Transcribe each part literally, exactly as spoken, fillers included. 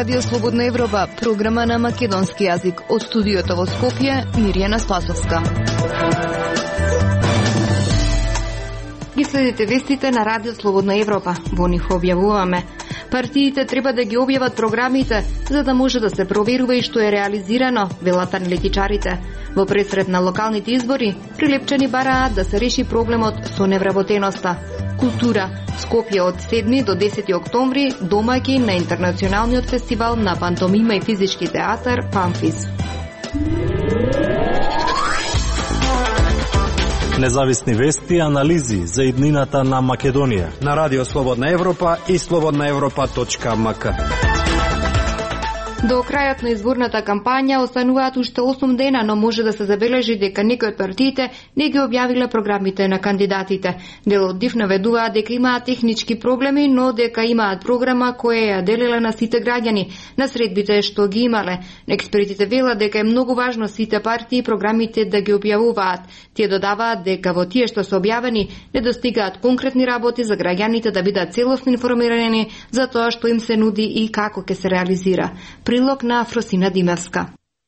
Радио Слободна Европа, програма на македонски јазик. Од студиото во Скопје, Мирјана Спасовска. Ги следите вестите на Радио Слободна Европа. Во нив објавуваме: партиите треба да ги објават програмите, за да може да се проверува и што е реализирано, велат аналитичарите. Во пресред на локалните избори, прилепчани бараат да се реши проблемот со невработеноста. Култура. Скопје од седми до десети октомври домаќин на интернационалниот фестивал на пантомима и физички театар Памфис. Независни вести и анализи за иднината на Македонија на Радио Слободна Европа и слободна европа точка ем ка. До крајот на изборната кампања остануваат уште осум дена, но може да се забележи дека некои од партиите не ги објавиле програмите на кандидатите. Дел од нив наведуваат дека имаат технички проблеми, но дека имаат програма која ја делеле на сите граѓани на средбите што ги имале. Експертите велат дека е многу важно сите партии и програмите да ги објавуваат. Тие додаваат дека во тие што се објавени не достигаат конкретни работи за граѓаните да бидат целосно информирани за тоа што им се нуди и како ќе се реализира. Прилог на Афросина Димевска.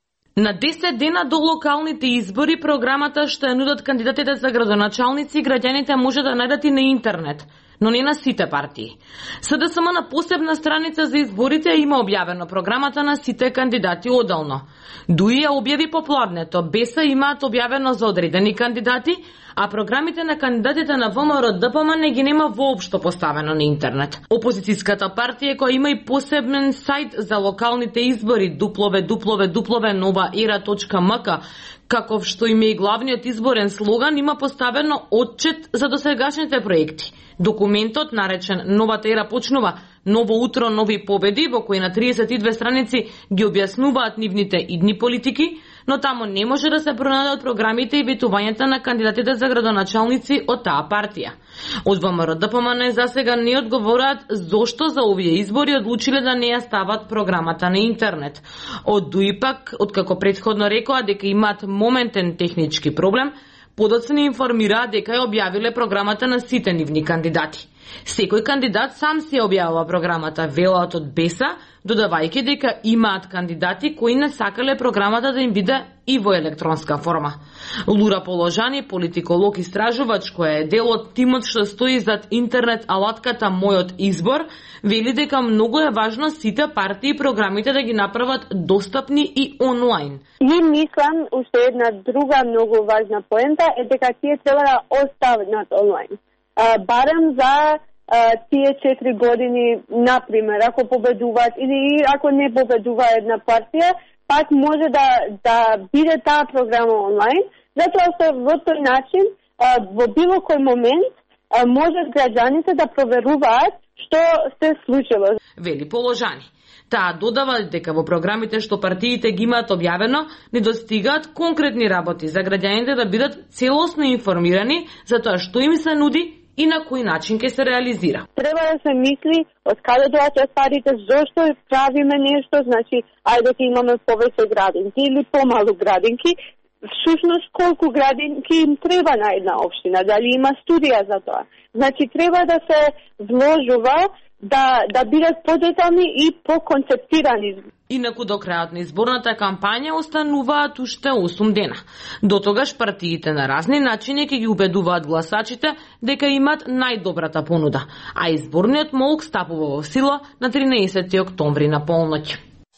На десет дена до локалните избори, програмата што ја нудат кандидатите за градоначалници и граѓаните може да најдат и на интернет, но не на сите партии. СДСМ на посебна страница за изборите има објавено програмата на сите кандидати оделно. ДУИ ја објави попладнето, БЕСА имаат објавено за одредени кандидати, а програмите на кандидатите на ВМРО-ДПМ не ги нема воопшто поставено на интернет. Опозицијската партија, која има и посебен сајт за локалните избори дабл ю дабл ю дабл ю точка нова ера точка ем ка, каков што има и главниот изборен слоган, има поставено отчет за досегашните проекти. Документот, наречен Новата ера почнува, ново утро, нови победи, во кој на триесет и две страници ги објаснуваат нивните идни политики, но таму не може да се пронајдат програмите и ветувањата на кандидатите за градоначалници од таа партија. Од ВМРО-ДПМ засега не одговораат зошто за овие избори одлучиле да не ја стават програмата на интернет. Од ДУИ пак, откако претходно рекоа дека имаат моментен технички проблем, подоцна информираа дека ја објавиле програмата на сите нивни кандидати. Секој кандидат сам си ја објавува програмата, велат од БЕСА, додавајќи дека имаат кандидати кои не сакале програмата да им биде и во електронска форма. Лура Положани, политиколог истражувач кој е дел од тимот што стои зад интернет алатката Мојот избор, вели дека многу е важно сите партии и програмите да ги направат достапни и онлайн. И мислам, уште една друга многу важна поента е дека тие треба да останат онлайн. А, барем за а, тие четири години, например, ако победуваат или ако не победува една партија, пак може да, да биде таа програма онлайн, затоа што во тој начин, а, во било кој момент, а, можат граѓаните да проверуваат што се случило. Вели Положани. Таа додава дека во програмите што партиите ги имаат објавено, не достигаат конкретни работи за граѓаните да бидат целосно информирани за тоа што им се нуди и на кој начин ќе се реализира. Треба да се мисли од каде доаѓаат парите, зошто правиме нешто, значи ајде ќе имаме повеќе градинки или помалу градинки, всушност колку градинки им треба на една општина, дали има студија за тоа. Значи треба да се вложува да да бидат подетални и поконцептирани. Инаку до крајот на изборната кампања остануваат уште осум дена. До тогаш партиите на разни начини ќе ги убедуваат гласачите дека имаат најдобрата понуда, а изборниот молк стапува во сила на тринаесети октомври на полноќ.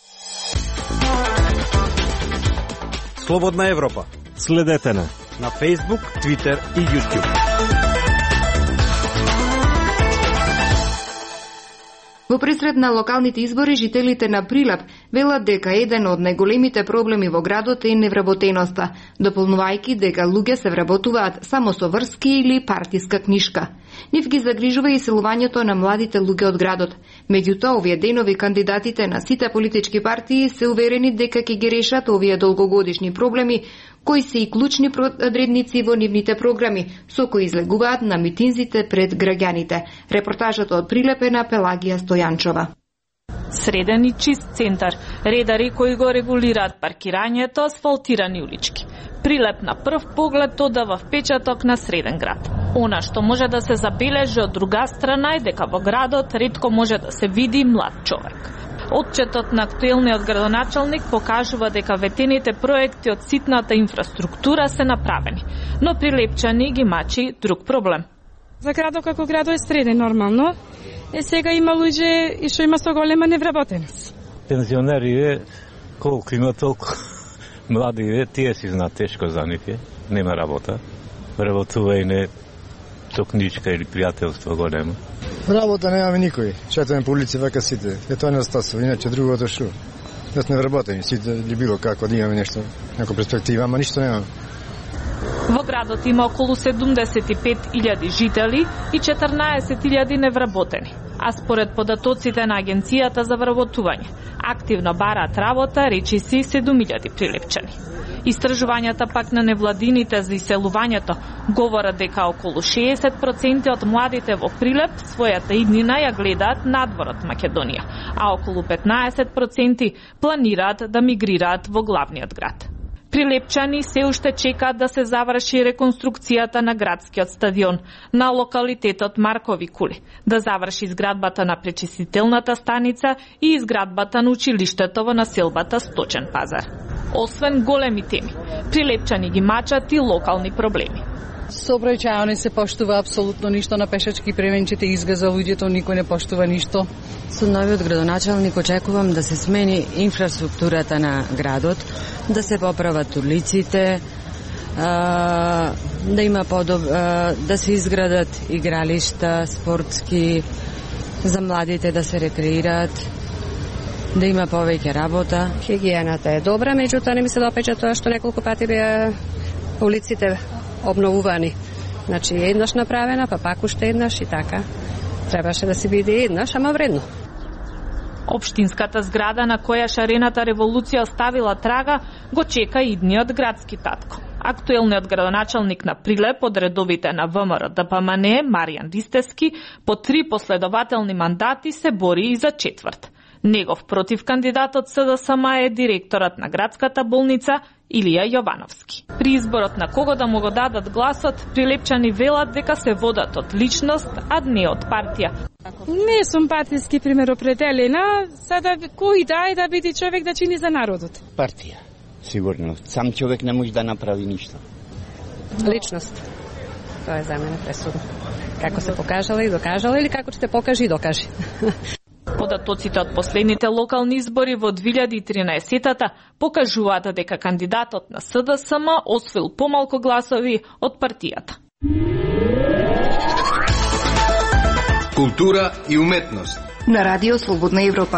Слободна Европа. Следете на на Facebook, Twitter и YouTube. Во пресред на локалните избори, жителите на Прилеп велат дека еден од најголемите проблеми во градот е невработеноста, дополнувајќи дека луѓе се вработуваат само со врски или партиска книшка. Нив ги загрижува и селувањето на младите луѓе од градот. Меѓутоа, овие денови кандидатите на сите политички партии се уверени дека ќе ги решат овие долгогодишни проблеми, кои се и клучни одредници во нивните програми, со кои излегуваат на митинзите пред граѓаните. Репортажата од Прилеп е на Пелагија Стојанчова. Среден и чист центар, редари кои го регулираат паркирањето, асфалтирани улички. Прилеп на прв поглед одава впечаток на среден град. Она што може да се забележи од друга страна е дека во градот ретко може да се види млад човек. Отчетот на актуелниот градоначалник покажува дека ветените проекти од ситната инфраструктура се направени, но Прилепчани ги мачи друг проблем. За градот како градо е среден нормално, е сега има луѓе и што има со голема невработеност. Пензионери е колку има толку млади е, тие си знаат тешко за нив е, нема работа, работување токничка или пријателство големо. Работа немаме никој, четаме по улици вака сите, е тоа недостатоци, иначе другото што? Да сме вработени, сите или било како да имаме нешто, некоја перспектива, ама ништо немаме. Во градот има околу седумдесет и пет илјади жители и четрнаесет илјади невработени, а според податоците на Агенцијата за вработување, активно бараат работа речиси седум илјади прилепчани. Истражувањата пак на невладините за иселувањето говорат дека околу шеесет проценти од младите во Прилеп својата иднина ја гледаат надвор од Македонија, а околу петнаесет проценти планираат да мигрираат во главниот град. Прилепчани се уште чекаат да се заврши реконструкцијата на градскиот стадион на локалитетот Маркови кули, да заврши изградбата на пречистителната станица и изградбата на училиштето во населбата Сточен пазар. Освен големи теми, Прилепчани ги мачат и локални проблеми. Сообраќајано се поштува апсолутно ништо, на пешачки пременчите изгаза луѓето, никој не поштува ништо. Со новиот градоначалник очекувам да се смени инфраструктурата на градот, да се поправат улиците, да има подоб, да се изградат игралишта спортски за младите да се рекреираат, да има повеќе работа. Хигиената е добра, меѓутоа не ми се допаѓа тоа што неколку пати беа улиците обновувани. Значи еднаш направена, па пак уште еднаш и така. Требаше да се биде еднаш, ама вредно. Општинската зграда на која шарената револуција оставила трага го чека идниот градски татко. Актуелниот градоначалник на Прилеп од редовите на ВМРО Д П М Н Маријан Ристевски по три последователни мандати се бори и за четврт. Негов против кандидатот С Д С М е директорот на градската болница Илија Јовановски. При изборот на кого да му го дадат гласот, прилепчани велат дека се водат од личност, а не од партија. Не сум партиски примеропределена, сада кој да е да биде човек да чини за народот. Партија, сигурно. Сам човек не може да направи ништо. Личност. Тоа е за мене пресудно. Како се покажала и докажала или како ќе те покажи и докажи. Податоците од последните локални избори во две илјади и тринаесетта покажуваат дека кандидатот на С Д С М освоил помалку гласови од партијата. Култура и уметност на Радио Слободна Европа.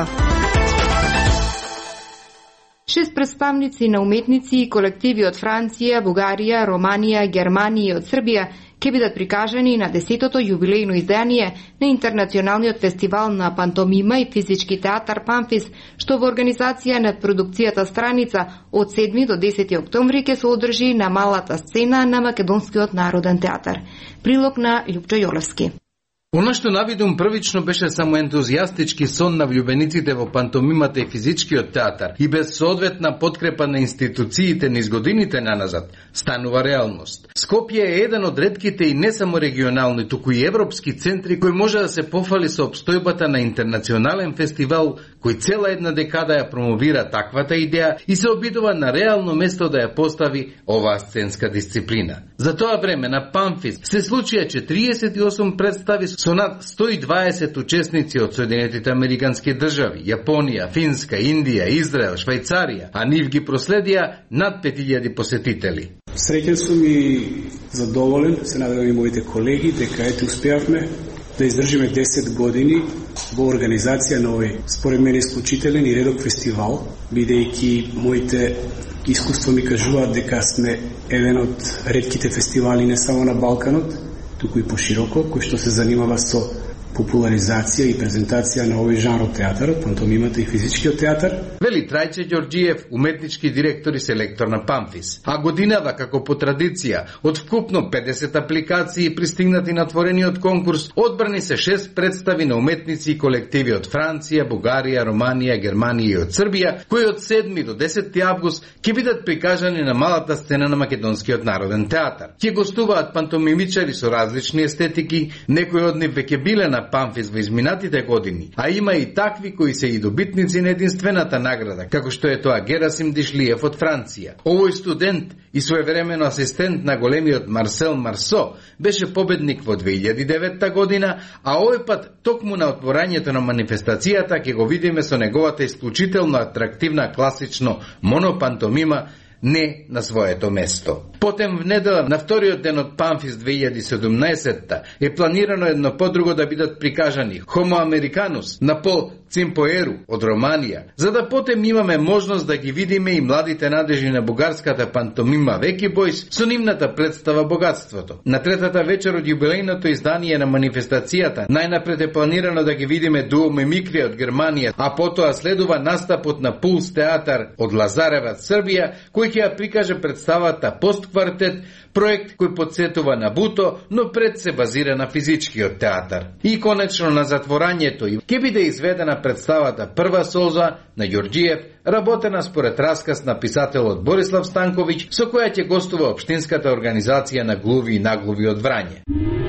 Шест представници на уметници и колективи од Франција, Бугарија, Романија, Германија и од Србија ќе бидат прикажани на десетото јубилејно издание на Интернационалниот фестивал на пантомима и физички театар Памфис, што во организација на продукцијата Страница од седми до десети октомври ќе се одржи на малата сцена на Македонскиот народен театар. Прилог на Љупчо Јолевски. Она што навидум првично беше само ентузијастички сон на влюбениците во пантомимата и физичкиот театар и без соодветна подкрепа на институциите низ годините наназад, станува реалност. Скопје е еден од ретките и не само регионални, туку и европски центри кој може да се пофали со обстојбата на интернационален фестивал кој цела една декада ја промовира таквата идеја и се обидува на реално место да ја постави оваа сценска дисциплина. За тоа време на Памфис се случија четириесет и осум представи со над сто и дваесет учесници од Соединетите Американски држави, Јапонија, Финска, Индија, Израел, Швајцарија, а нив ги проследија над пет илјади посетители. Среќен сум и задоволен, се надевам и моите колеги, дека ете успеавме да издржиме десет години во организација на овој, според мене, исклучителен и редок фестивал, бидејќи моите искуство ми кажуваат дека сме еден од ретките фестивали не само на Балканот, туку и пошироко, кој што се занимава со популаризација и презентација на овој жанр од театарот, пантомимата и физичкиот театар. Вели Трајче Ѓорѓиев, уметнички директор и селектор на Памфис. А годинава, како по традиција, од вкупно педесет апликации пристигнати на отворениот конкурс, одбрани се шест представи на уметници и колективи од Франција, Бугарија, Романија, Германија и од Србија, кои од седми до десети август ќе бидат прикажани на малата сцена на Македонскиот народен театар. Ќе гостуваат пантомимичари со различни естетики, некои од нив веќе биле на на Памфис во изминатите години, а има и такви кои се и добитници на единствената награда, како што е тоа Герасим Дишлиев од Франција. Овој студент и своевремено асистент на големиот Марсел Марсо беше победник во две илјади и девета година, а овој пат токму на отворањето на манифестацијата ќе го видиме со неговата исклучително атрактивна класично монопантомима не на своето место. Потем в недела, на вториот ден од Памфис две илјади и седумнаесетта, е планирано едно по друго да бидат прикажани Homo Americanus на Пол Цимпоеру од Романија, за да потем имаме можност да ги видиме и младите надежи на бугарската пантомима Веки Бојс со нивната представа Богатството. На третата вечер од јубилејното издание на манифестацијата, најнапред е планирано да ги видиме дуо Мимикрија од Германија, а потоа следува настапот на Пулс театар од Лазареваc, Србија, кој ќе ја прикаже представата Постквартет, проект кој подсетува на Буто, но пред се базира на физичкиот театар. И конечно на затворањето ќе биде изведена представата Прва солза на Ѓорѓиев, работена според расказ на писателот Борислав Станковиќ, со која ќе гостува општинската организација на глуви и наглуви од Врање.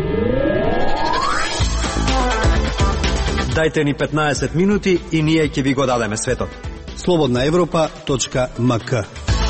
Дајте ни петнаесет минути и ние ќе ви го дадеме светот. слободна европа точка ем ка.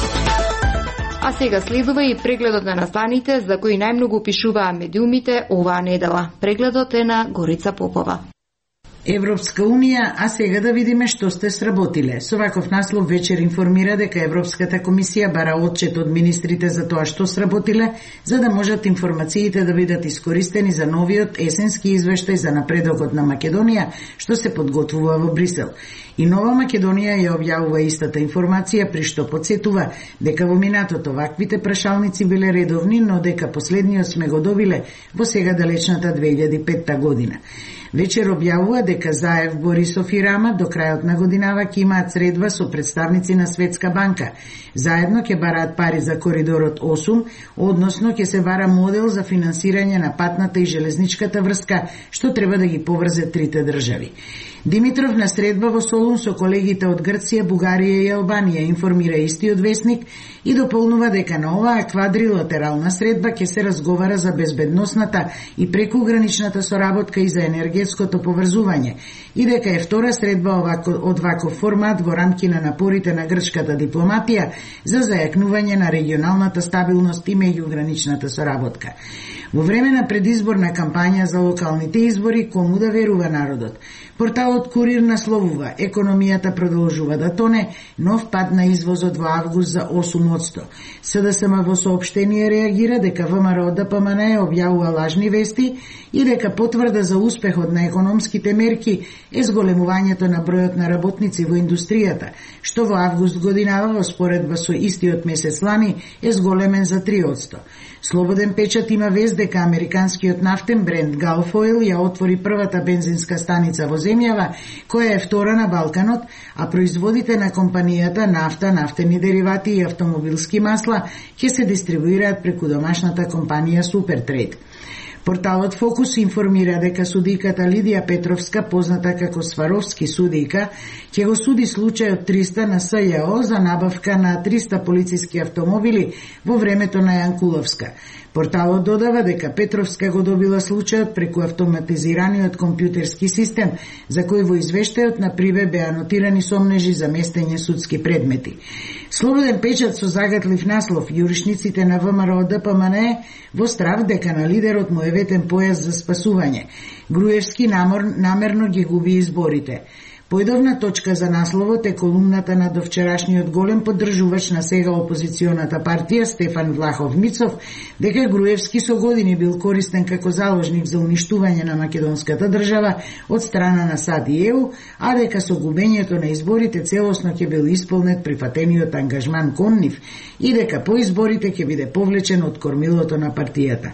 А сега следува и прегледот на настаните за кои најмногу пишуваа медиумите оваа недела. Прегледот е на Горица Попова. Европска Унија, а сега да видиме што сте сработиле. Со ваков наслов вечер информира дека Европската комисија бара отчет од министрите за тоа што сработиле, за да можат информациите да бидат искористени за новиот есенски извештај за напредокот на Македонија, што се подготвува во Брисел. И Нова Македонија ја објавува истата информација, при што подсетува дека во минатото ваквите прашалници биле редовни, но дека последниот сме го добиле во сега далечната две илјади и петта година. Вечер објавува дека Заев, Борисов и Рама до крајот на годинава ќе имаат средба со представници на Светска банка. Заедно ќе бараат пари за коридорот осум, односно ќе се бара модел за финансирање на патната и железничката врска, што треба да ги поврзе трите држави. Димитров на средба во Солун со колегите од Грција, Бугарија и Албанија, информира истиот весник и дополнува дека на оваа квадрилатерална средба ќе се разговара за безбедносната и прекуграничната соработка и за енергетското поврзување, и дека е втора средба овако, од ваков формат во рамки на напорите на грчката дипломатија за зајакнување на регионалната стабилност и меѓуграничната соработка. Во време на предизборна кампања за локалните избори, кому да верува народот? Порталот Курир насловува: економијата продолжува да тоне, нов пад на извозот во август за осум одсто. СДСМ во соопштение реагира дека ВМРО ДПМН објавува лажни вести и дека потврда за успехот на економските мерки е зголемувањето на бројот на работници во индустријата, што во август годинава во споредба со истиот месец лани е зголемен за три одсто. Слободен печат има вест дека американскиот нафтен бренд Gulf Oil ја отвори првата бензинска станица во земјава, која е втора на Балканот, а производите на компанијата нафта, нафтени деривати и автомобилски масла ќе се дистрибуираат преку домашната компанија Супертрейд. Порталот Фокус информира дека судиката Лидија Петровска, позната како Сваровски судика, ќе го суди случајот триста на СЈО за набавка на триста полициски автомобили во времето на Јанкуловска. Порталот додава дека Петровска го добила случајот преку автоматизираниот компјутерски систем, за кој во извештајот на Прибе беа нотирани сомнежи за местење судски предмети. Слободен печат со загатлив наслов: јуришниците на ВМРО ДПМН во страв дека на лидерот му е ветен појас за спасување. Груевски намор, намерно ги губи изборите. Појдовна точка за насловот е колумната на довчерашниот голем поддржувач на сега опозиционата партија Стефан Влахов Мицов, дека Груевски со години бил користен како заложник за уништување на македонската држава од страна на САД и ЕУ, а дека со губењето на изборите целосно ќе бил исполнет прифатениот ангажман кон нив и дека по изборите ќе биде повлечен од кормилото на партијата.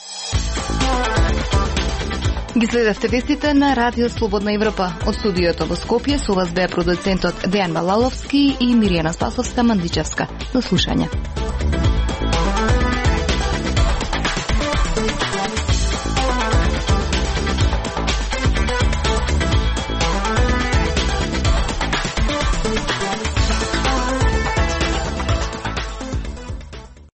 Ги следевте вестите на Радио Слободна Европа. Од студиото во Скопје со вас беа продуцентот Дејан Балаловски и Миријана Спасовска Мандичевска. До слушање.